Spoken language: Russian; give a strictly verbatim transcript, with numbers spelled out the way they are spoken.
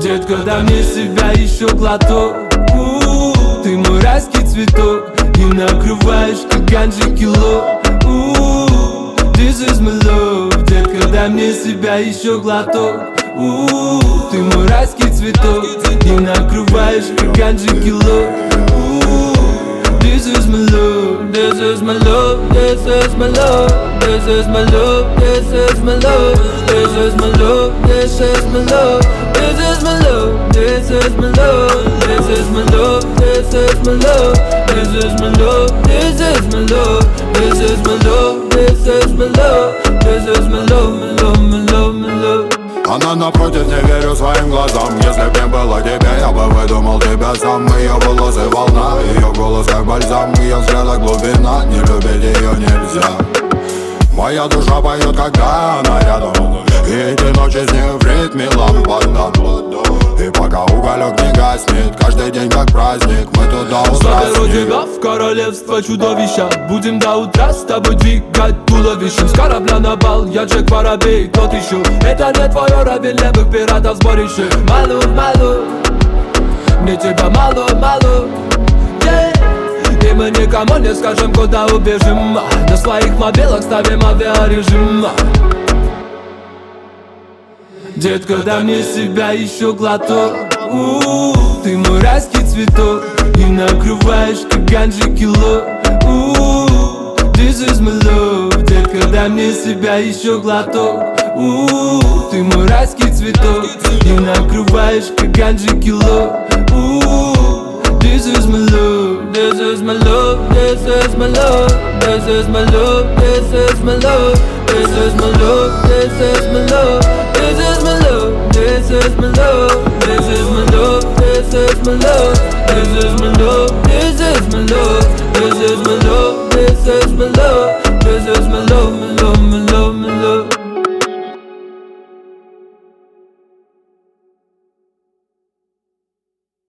Детка, дай мне себя еще глоток. У-у-у, ты мой райский цветок, и накрываешь как ганджи кило. У-у-у, this is my love. Детка, дай мне себя еще глоток. У-у-у, ты мой райский цветок, и накрываешь как ганджи кило. У-у-у, this is my love, this is my love, this is my love, this is my love, this is my love, this is my love, this is my love, this is my love, this is my love, this is my love, this is my love, this is my love, this is my love, this is my love, this is my love, this is my love, my love, my love, my love. Она напротив, не верю своим глазам. Если б не было тебя, я бы выдумал тебя сам. Ее волосы волна, ее голос как бальзам. Ее взгляда глубина, не любить ее нельзя. Моя душа поет, когда она рядом, и эти ночи с ней в ритме лампада. И пока уголек не гаснет, каждый день как праздник, мы туда заберу тебя в королевство чудовища. Будем до утра с тобой двигать туловищем. С корабля на бал, я Джек Воробей, тот еще. Это не твой уровень левых пиратов сборище. Малу, малу, мне тебя мало, мало, yeah. И мы никому не скажем, куда убежим. На своих мобилах ставим авиарежим. Детка, дай мне себя еще глоток. У-у-у, ты мой райский цветок, и накрываешь как ганджи кило. У-у-у, this is my love. Детка, дай мне себя еще глоток. У-у-у, ты мой райский цветок, и накрываешь как ганджи кило. У-у-у, this is my love, this is my love, this is my love, this is my love, this is my love, this is my love, this is my love, this is my love, this is my love, this is my love, this is my love, this